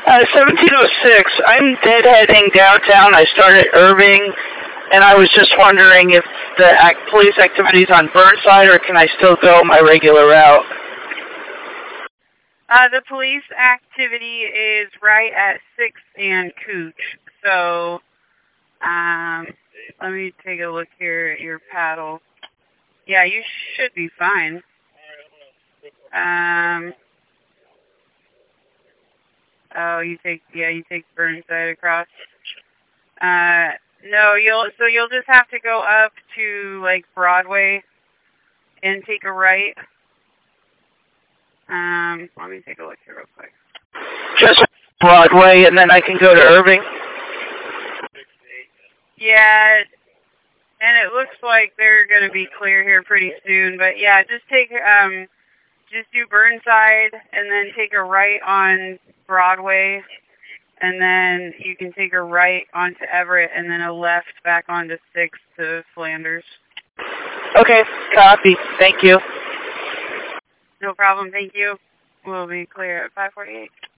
1706. I'm deadheading downtown. I started Irving, and I was just wondering if the police activity is on Burnside, or can I still go my regular route? The police activity is right at 6th and Cooch. So, let me take a look here at your paddle. Yeah, you should be fine. Oh, you take Burnside across. No, you'll just have to go up to like Broadway and take a right. Let me take a look here real quick. Just Broadway, and then I can go to Irving? Yeah, and it looks like they're going to be clear here pretty soon. But yeah, just do Burnside, and then take a right on Broadway, and then you can take a right onto Everett, and then a left back onto 6th to Flanders. Okay, copy. Thank you. No problem, thank you. We'll be clear at 5:48.